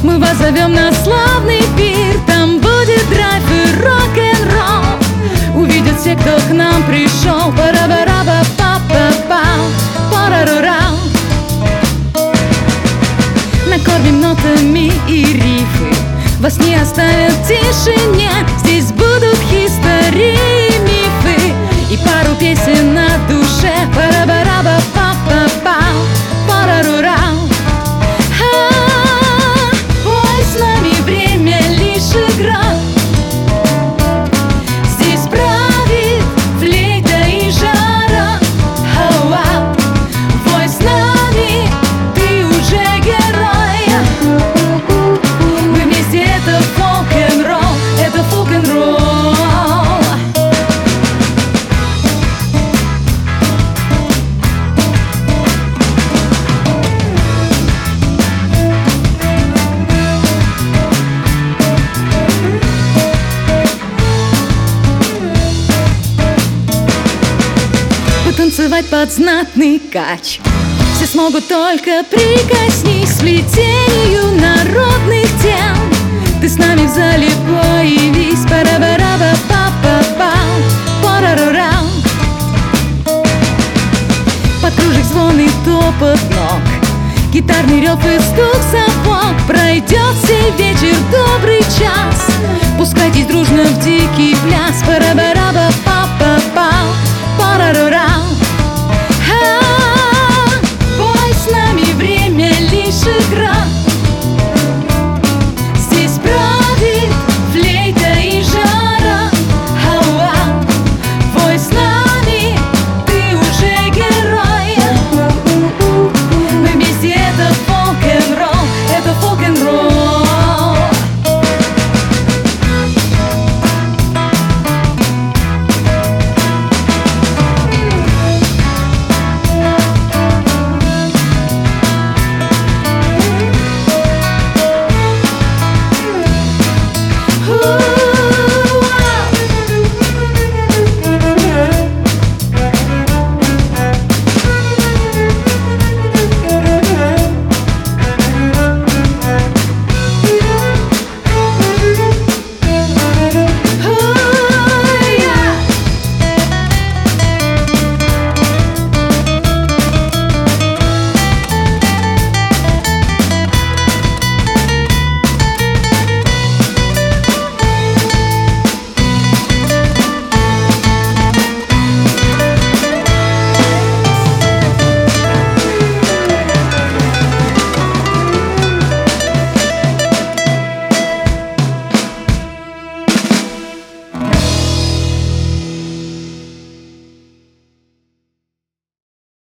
Мы вас зовем на славный пир, там будет драйв и рок-н-ролл. Увидят все, кто к нам пришел. Пара-ба-ра-ба-па-па-пау, пара-ра-рау. Накормим нотами и рифы, вас не оставят в тишине. Здесь будут истории и мифы и пару песен на душе. Пара-ба-ра-ба-па-па-пау, пара-ра-рау. Пой с нами, время лишь игра. Здесь правит флейта и жара. Пой с нами, ты уже герой. Мы вместе, это фолк-н-ролл, это фолк-н-ролл. Танцевать под знатный кач все смогут, только прикоснись к сплетению народных тем. Ты с нами в зале появись. Пара-ба-ра-ба-па-па-пау, пара-ра-рау. Под кружек звон и топот ног, гитарный рев и стук сапог. Пройдет сей вечер добрый час, пускайтесь дружно в дикий пляс. Пара-ба-ра-ба-па-па-пау, пара-ра-рау.